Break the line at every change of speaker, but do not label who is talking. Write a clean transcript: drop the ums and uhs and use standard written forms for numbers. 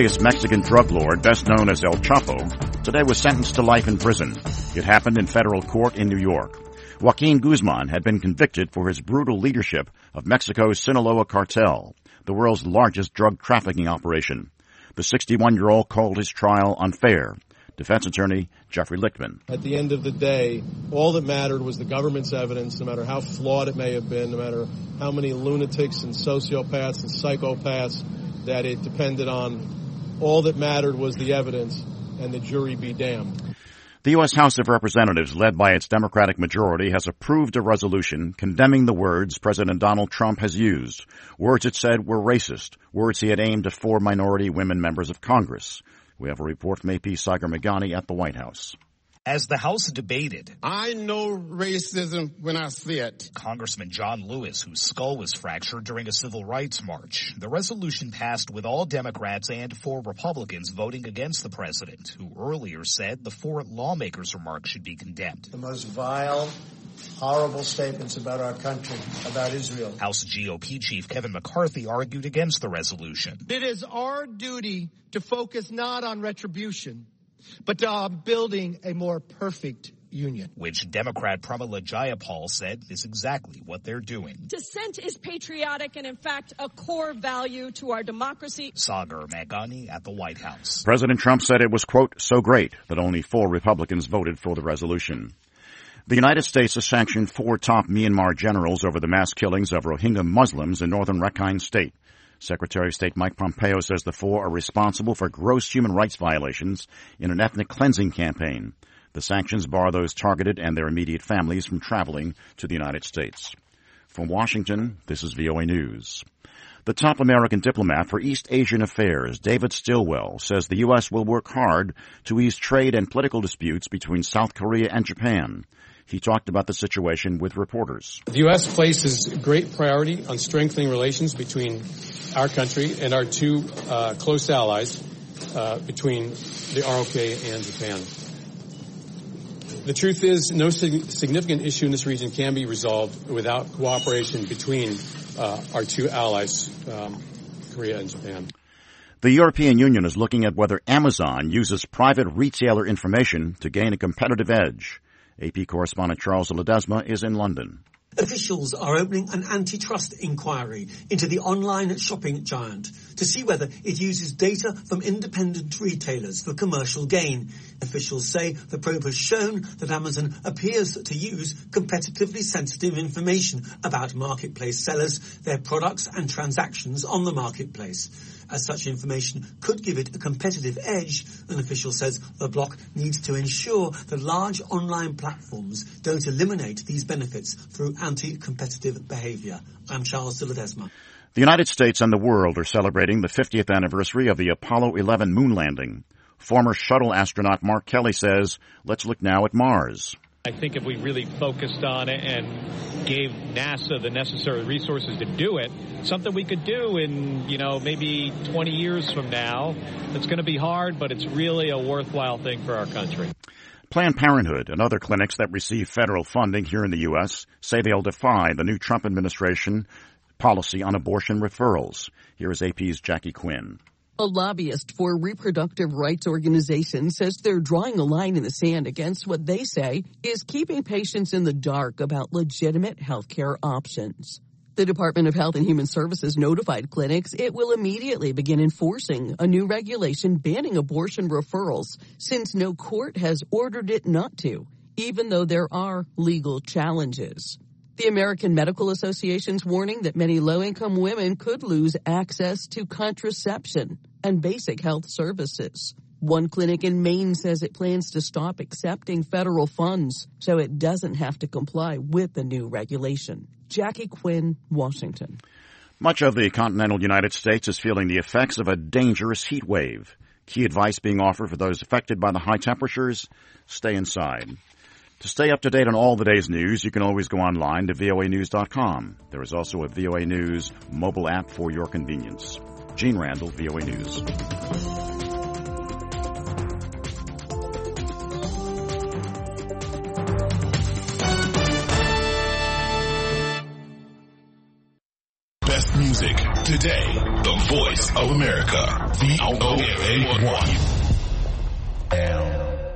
Mexican drug lord, best known as El Chapo, today was sentenced to life in prison. It happened in federal court in New York. Joaquin Guzman had been convicted for his brutal leadership of Mexico's Sinaloa cartel, the world's largest drug trafficking operation. The 61-year-old called his trial unfair. Defense attorney Jeffrey Lichtman.
At the end of the day, all that mattered was the government's evidence, no matter how flawed it may have been, no matter how many lunatics and sociopaths and psychopaths that it depended on. All that mattered was the evidence, and the jury be damned.
The U.S. House of Representatives, led by its Democratic majority, has approved a resolution condemning the words President Donald Trump has used, words it said were racist, words he had aimed at 4 minority women members of Congress. We have a report from AP Sagar Meghani at the White House.
As the House debated,
I know racism when I see it.
Congressman John Lewis, whose skull was fractured during a civil rights march. The resolution passed with all Democrats and 4 Republicans voting against the president, who earlier said the 4 lawmakers' remarks should be condemned.
The most vile, horrible statements about our country, about Israel.
House GOP Chief Kevin McCarthy argued against the resolution.
It is our duty to focus not on retribution, but on building a more perfect union.
Which Democrat Pramila Jayapal said is exactly what they're doing.
Dissent is patriotic and, in fact, a core value to our democracy.
Sagar Meghani at the White House.
President Trump said it was, quote, so great that only 4 Republicans voted for the resolution. The United States has sanctioned 4 top Myanmar generals over the mass killings of Rohingya Muslims in northern Rakhine State. Secretary of State Mike Pompeo says the 4 are responsible for gross human rights violations in an ethnic cleansing campaign. The sanctions bar those targeted and their immediate families from traveling to the United States. From Washington, this is VOA News. The top American diplomat for East Asian affairs, David Stilwell, says the U.S. will work hard to ease trade and political disputes between South Korea and Japan. He talked about the situation with reporters.
The U.S. places great priority on strengthening relations between our country and our 2 close allies between the ROK and Japan. The truth is, no significant issue in this region can be resolved without cooperation between our 2 allies, Korea and Japan.
The European Union is looking at whether Amazon uses private retailer information to gain a competitive edge. AP correspondent Charles Ledesma is in London.
Officials are opening an antitrust inquiry into the online shopping giant to see whether it uses data from independent retailers for commercial gain. Officials say the probe has shown that Amazon appears to use competitively sensitive information about marketplace sellers, their products and transactions on the marketplace. As such information could give it a competitive edge, an official says the bloc needs to ensure that large online platforms don't eliminate these benefits through anti-competitive behavior. I'm Charles de Ledesma.
The United States and the world are celebrating the 50th anniversary of the Apollo 11 moon landing. Former shuttle astronaut Mark Kelly says, let's look now at Mars.
I think if we really focused on it and gave NASA the necessary resources to do it, something we could do in, maybe 20 years from now. It's going to be hard, but it's really a worthwhile thing for our country.
Planned Parenthood and other clinics that receive federal funding here in the U.S. say they'll defy the new Trump administration policy on abortion referrals. Here is AP's Jackie Quinn.
A lobbyist for reproductive rights organizations says they're drawing a line in the sand against what they say is keeping patients in the dark about legitimate health care options. The Department of Health and Human Services notified clinics it will immediately begin enforcing a new regulation banning abortion referrals since no court has ordered it not to, even though there are legal challenges. The American Medical Association's warning that many low-income women could lose access to contraception and basic health services. One clinic in Maine says it plans to stop accepting federal funds so it doesn't have to comply with the new regulation. Jackie Quinn, Washington.
Much of the continental United States is feeling the effects of a dangerous heat wave. Key advice being offered for those affected by the high temperatures: stay inside. To stay up to date on all the day's news, you can always go online to voanews.com. There is also a VOA News mobile app for your convenience. Gene Randall, VOA News.
Best music today, the voice of America, VOA1.